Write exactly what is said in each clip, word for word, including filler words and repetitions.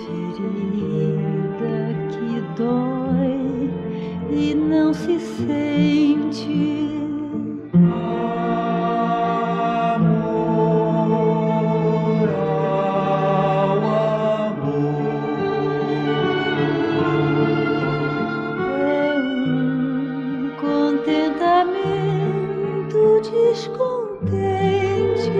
ferida que dói e não se sente. Amor ao amor É um contentamento descontente.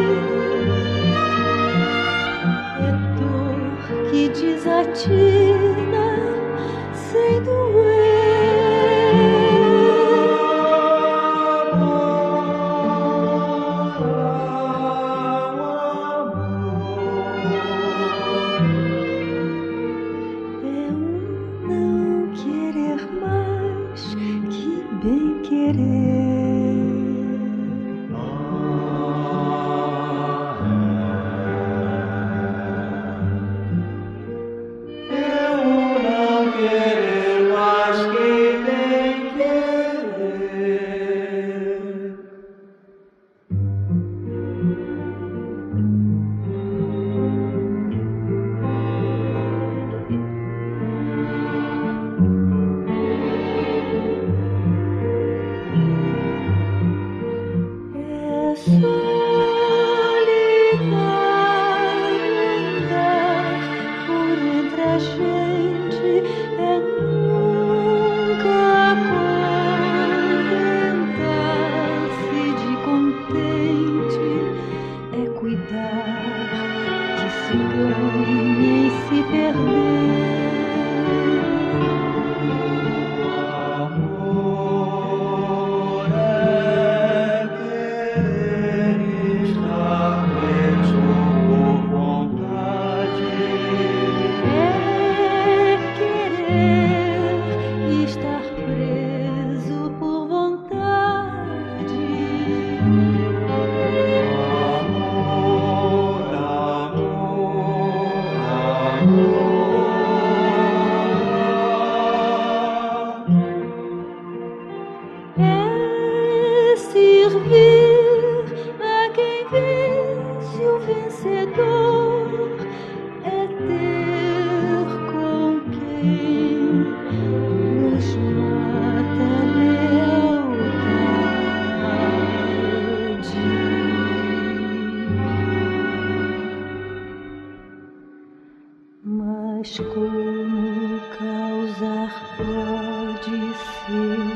É dor que desatina sem doer. É um não querer mais que bem querer. Eu não querer mais que bem querer. É solitário andar por entre a gente, é nunca contentar-se de contente, é cuidar que se ganha e se perder. Amor é querer estar preso por vontade. É querer estar preso por vontade. Amor, amor, amor. É servir a quem vence o vencedor, é ter com quem nos mata a lealdade. Mas como causar pode ser